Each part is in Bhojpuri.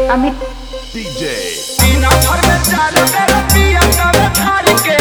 अमित DJ सीना भर में चाल मेरा पिया का थार के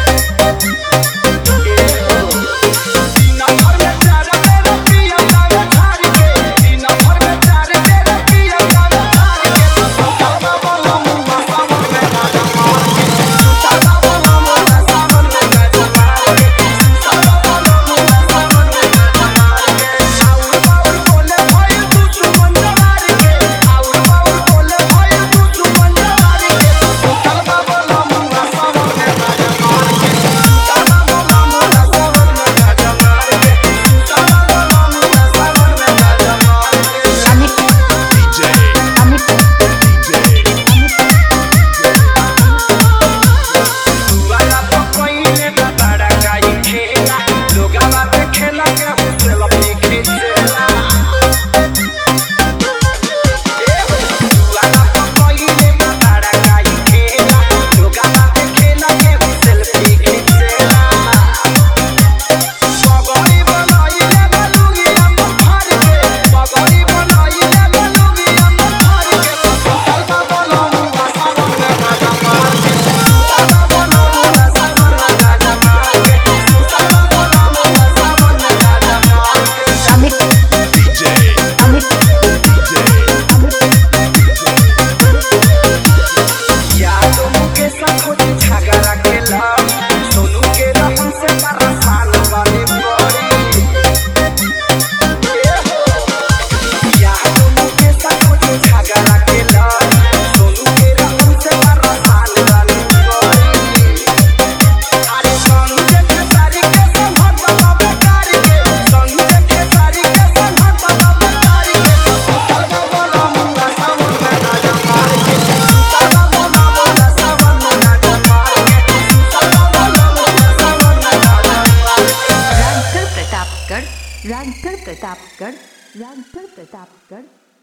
सीना भर में चाल मेरा पिया का थार के सीना भर में चाल मेरा पिया का थार के सावा बोला मुआ सावन में राजा मार के सावा बोला मुआ सावन में राजा मार के सावा बोला मुआ सावन में राजा मार के आउर बाउर बोले भाई तू सुमन जवार के आउर बाउर बोले भाई तू सुमन जवार के सावा बोला मुआ सावन में राजा मार के सावा बोला मुआ सावन में राजा मार के सावा बोला मुआ सावन में राजा मार के अमित DJ अमित वाला पकोइले ना बड़ा काई खेला लोगावा पे खेला के हुसेल अपनी खेला वाला पकोइले ना बड़ा काई खेला लोगावा पे खेला के हुसेल अपनी खेला पगड़ी बनाइले बलुगी हम फाड़ के पगड़ी बनाइले बलुगी हम फाड़ के सावा बोला मुआ सावन में राजा मार के सावा बोला मुआ सावन में राजा मार के सावा बोला मुआ सावन में राजा मार के अमित DJ अमित यादों के साथ कुछ झगड़ा खेला सोनू के रहन से परेशान वाली पड़ी यादों के साथ कुछ झगड़ा खेला सोनू के रहन से परेशान वाली पड़ी अरे संग के सारी के संभल बाबा बेकार के संग के सारी के संभल बाबा बेकार के सावा बोला मुआ सावन में राजा मार के सावा बोला मुआ सावन में राजा मार के सावा बोला मुआ सावन में राजा मार के राजगढ़ प्रतापगढ़ राजगढ़ प्रतापगढ़ राजगढ़ प्रतापगढ़